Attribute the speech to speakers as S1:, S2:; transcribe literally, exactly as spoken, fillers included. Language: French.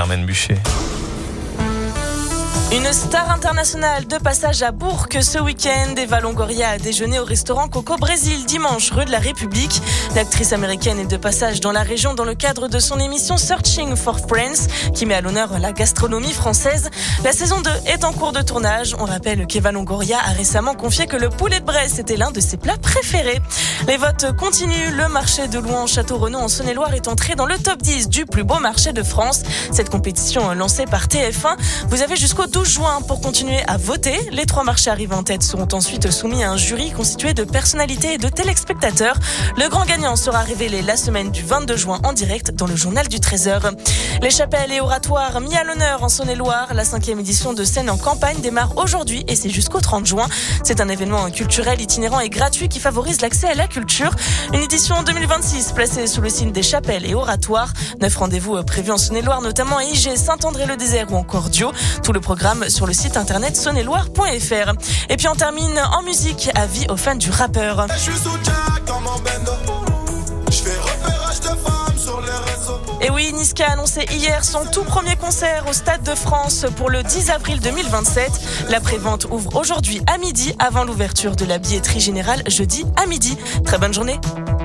S1: Germaine Bûcher.
S2: Une star internationale de passage à Bourg ce week-end. Eva Longoria a déjeuné au restaurant Coco Brésil dimanche, rue de la République. L'actrice américaine est de passage dans la région dans le cadre de son émission Searching for Friends, qui met à l'honneur la gastronomie française. La saison deux est en cours de tournage. On rappelle qu'Eva Longoria a récemment confié que le poulet de Bresse était l'un de ses plats préférés. Les votes continuent. Le marché de Louan-Château-Renaud en Saône-et-Loire est entré dans le top dix du plus beau marché de France. Cette compétition lancée par T F un, vous avez jusqu'au douze juin pour continuer à voter. Les trois marchés arrivés en tête seront ensuite soumis à un jury constitué de personnalités et de téléspectateurs. Le grand gagnant sera révélé la semaine du vingt-deux juin en direct dans le journal du treize heures. Les chapelles et oratoires mis à l'honneur en Saône-et-Loire. La cinquième édition de Scène en campagne démarre aujourd'hui et c'est jusqu'au trente juin. C'est un événement culturel itinérant et gratuit qui favorise l'accès à la culture. Une édition deux mille vingt-six placée sous le signe des chapelles et oratoires. Neuf rendez-vous prévus en Saône-et-Loire, notamment à Igé, Saint-André-le-Désert ou encore Dio. Tout le programme sur le site internet saône et loire point f r. Et puis on termine en musique. Avis aux fans du rappeur. Et oui, Niska a annoncé hier son tout premier concert au Stade de France pour le dix avril deux mille vingt-sept. La prévente ouvre aujourd'hui à midi avant l'ouverture de la billetterie générale jeudi à midi. Très bonne journée.